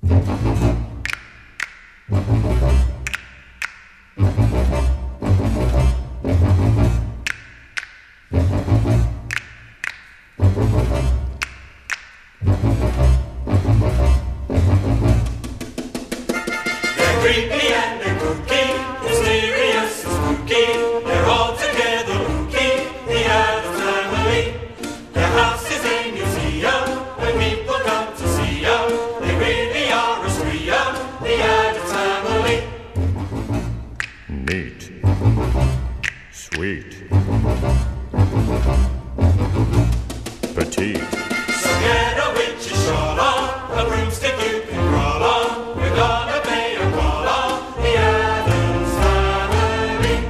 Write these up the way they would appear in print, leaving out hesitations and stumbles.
Creepy and they're kooky, mysterious and spooky. They're all together kooky, the Addams Family. Their house is a museum when people come to see them. They really are a spree-um, the Addams Family. Neat. Sweet. Petite. So get a witch's shawl on, a broomstick you can crawl on. We're gonna pay a call on the Addams Family.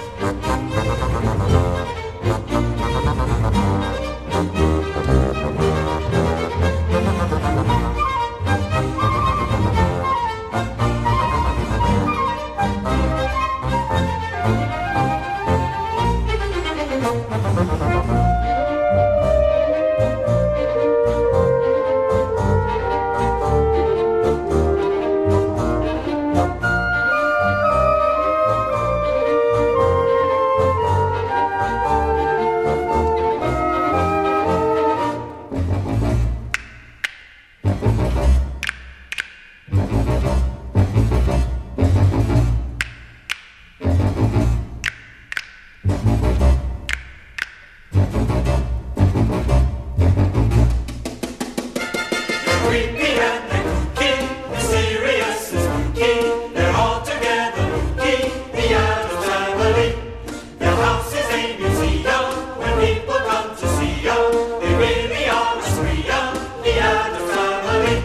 Creepy and they're kooky, mysterious and spooky. They're all together kooky, the Addams Family. Their house is a museum when people come to see them. They really are a spree-um, the Addams Family.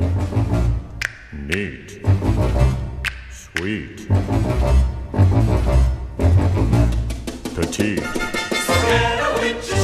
Neat. Sweet. Petite. So get a witch's